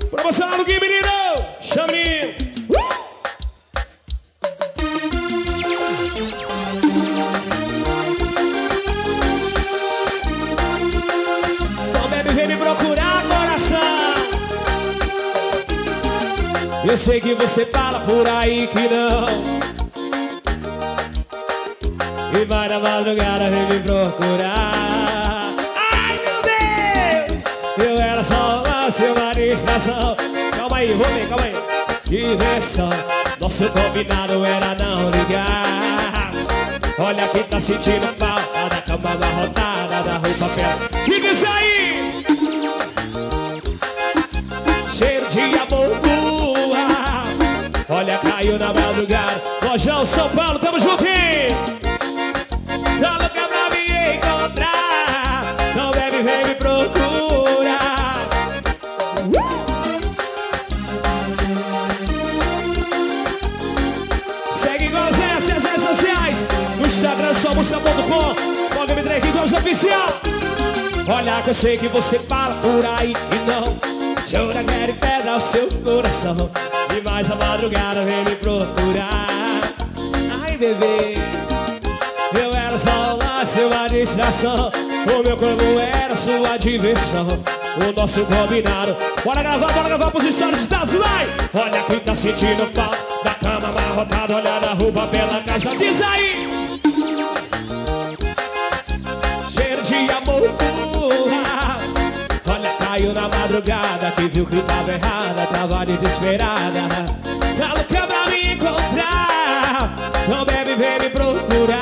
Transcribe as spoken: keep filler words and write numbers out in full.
Promoção do Gui, menino! Chama, menino! Não bebe, vem me procurar, coração. Eu sei que você fala por aí que não, e vai na madrugada, vem me procurar. Ai, meu Deus! Eu era só uma uma distração. Calma aí, vou ver, calma aí. Diversão, nosso combinado era não ligar. Olha quem tá sentindo falta da cama amarrotada, da roupa perto. E diz aí! Cheiro de amor tua. Olha, caiu na madrugada. Lojão, São Paulo, tamo junto, hein? Tá louca pra me encontrar. Não bebe, vem me procurar. uh! Segue igual as redes sociais. No Instagram, só música ponto com. Pode me trazer aqui com os oficial. Olha que eu sei que você fala por aí que não. Chora, quer e pega o seu coração. E mais a madrugada vem me procurar. Ai, bebê, eu era só uma sua distração. O meu corpo era sua diversão. O nosso combinado. Bora gravar, bora gravar pros stories Estados vai! Olha quem tá sentindo falta da cama amarrotada. Olha na roupa pela casa. Diz aí! Cheiro de amor. Olha, caiu na madrugada. Que viu que tava errada. Tava desesperada. Tá louca pra me encontrar. Não bebe, vem me procurar.